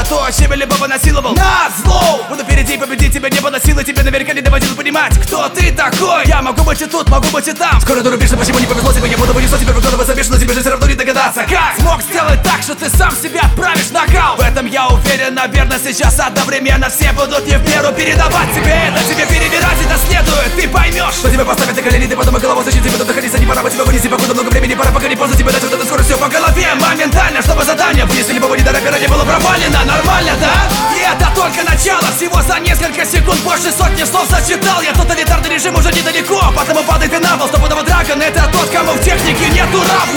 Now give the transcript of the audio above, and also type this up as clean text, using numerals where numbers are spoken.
то, чем я любого насиловал. На зло! Буду впереди, победить тебя не было силы. Тебе наверняка не доводилось понимать, кто ты такой. Я могу быть и тут, могу быть и там. Скоро ты рубишь, почему не повезло тебе. Я буду вынесу тебе выкладываться вещь, но тебе же все равно не догадаться. Как смог сделать так, что ты сам себя отправишь на кал? В этом я уверен, наверное, сейчас одновременно все будут не в меру передавать тебе это. Тебе перебирать это следует, ты поймешь, что тебя поставят на колени. Ты потом и голову защити, потом находиться. Не пора по тебе вынести, покуда много времени. Пора пока не поздно тебе дать вот эту скорость все по голове. Моментально, чтобы задание если любого недоропера не было провалено. Нормально, да? И это только начало. Всего за несколько секунд больше сотни слов зачитал. Я тоталитарный режим уже недалеко, потому падай ты на пол. Стопудово Драгон — это тот, кому в технике нету равных.